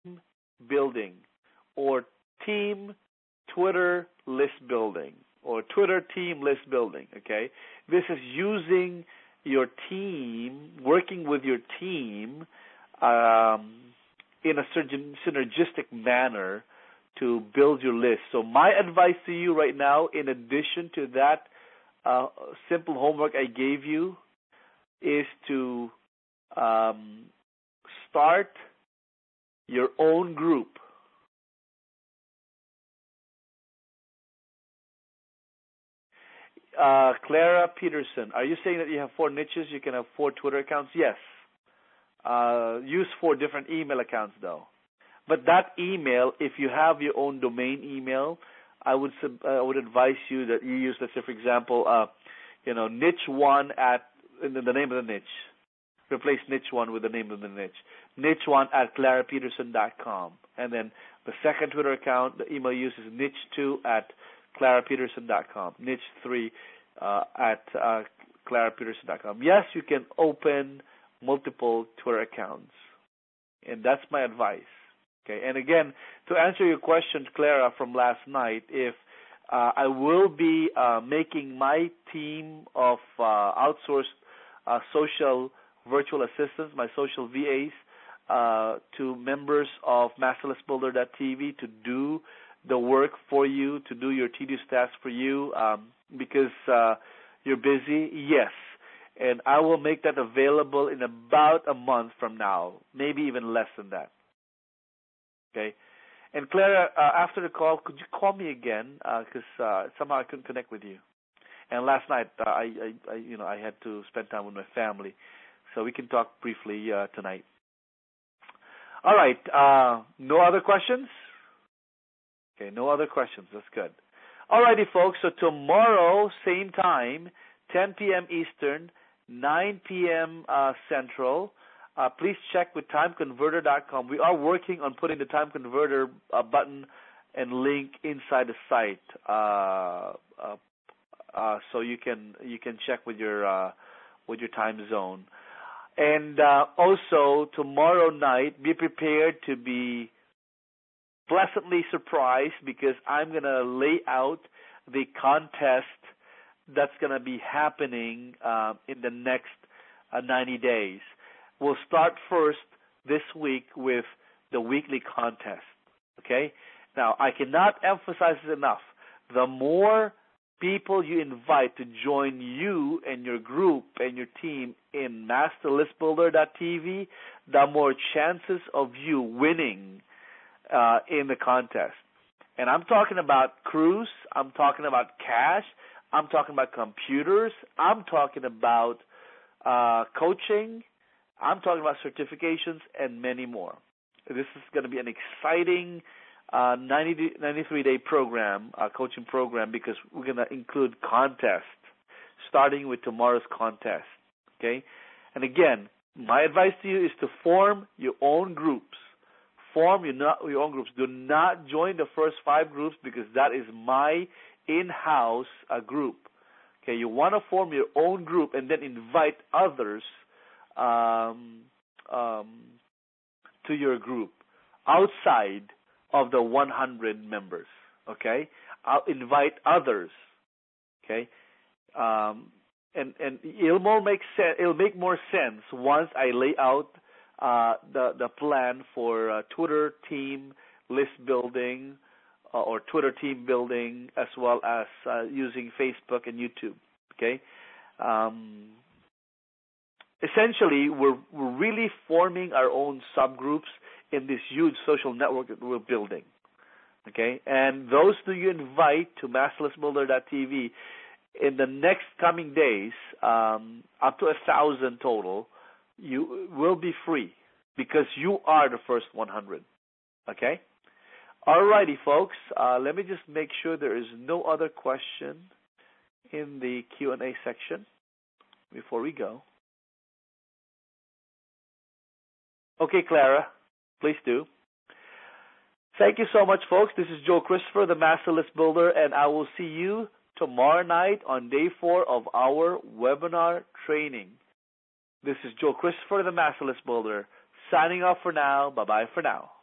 building or team Twitter list building or Twitter team list building, okay? This is using your team, working with your team in a synergistic manner to build your list. So my advice to you right now, in addition to that simple homework I gave you, is to start your own group. Clara Peterson, are you saying that you have 4 niches? You can have 4 Twitter accounts? Yes. Use 4 different email accounts, though. But that email, if you have your own domain email, I would advise you that you use, let's say, for example, niche one at the name of the niche. Replace niche one with the name of the niche. Niche one at clarapeterson.com, and then the second Twitter account, the email use is niche 2 at clarapeterson.com. Niche 3 at clarapeterson.com. Yes, you can open multiple Twitter accounts, and that's my advice. Okay, and again, to answer your question, Clara, from last night, if I will be making my team of outsourced social virtual assistants, my social VAs, to members of MasterlessBuilder.tv to do the work for you, to do your tedious tasks for you, because you're busy, yes. And I will make that available in about a month from now, maybe even less than that. Okay, and Clara, after the call, could you call me again? Because somehow I couldn't connect with you. And last night, I had to spend time with my family, so we can talk briefly tonight. All right. No other questions? Okay, no other questions. That's good. All righty, folks. So tomorrow, same time, 10 p.m. Eastern, 9 p.m. Central. Please check with timeconverter.com. We are working on putting the time converter button and link inside the site, so you can check with your time zone. And also tomorrow night, be prepared to be pleasantly surprised, because I'm going to lay out the contest that's going to be happening in the next 90 days. We'll start first this week with the weekly contest, okay? Now, I cannot emphasize it enough. The more people you invite to join you and your group and your team in MasterListBuilder.tv, the more chances of you winning in the contest. And I'm talking about crews, I'm talking about cash, I'm talking about computers, I'm talking about coaching, I'm talking about certifications, and many more. This is going to be an exciting 93-day program, coaching program, because we're going to include contests, starting with tomorrow's contest. Okay? And again, my advice to you is to form your own groups. Form your own groups. Do not join the first 5 groups, because that is my in-house group. Okay? You want to form your own group and then invite others to your group outside of the 100 members. Okay, I'll invite others. Okay, and it'll make more sense once I lay out the plan for Twitter team list building or Twitter team building, as well as using Facebook and YouTube. Okay. Essentially, we're really forming our own subgroups in this huge social network that we're building. Okay? And those who you invite to MasterlessBuilder.tv in the next coming days, up to 1,000 total, you will be free, because you are the first 100. Okay? All righty, folks. Let me just make sure there is no other question in the Q&A section before we go. Okay, Clara, please do. Thank you so much, folks. This is Joe Christopher, the Master List Builder, and I will see you tomorrow night on day 4 of our webinar training. This is Joe Christopher, the Master List Builder, signing off for now. Bye-bye for now.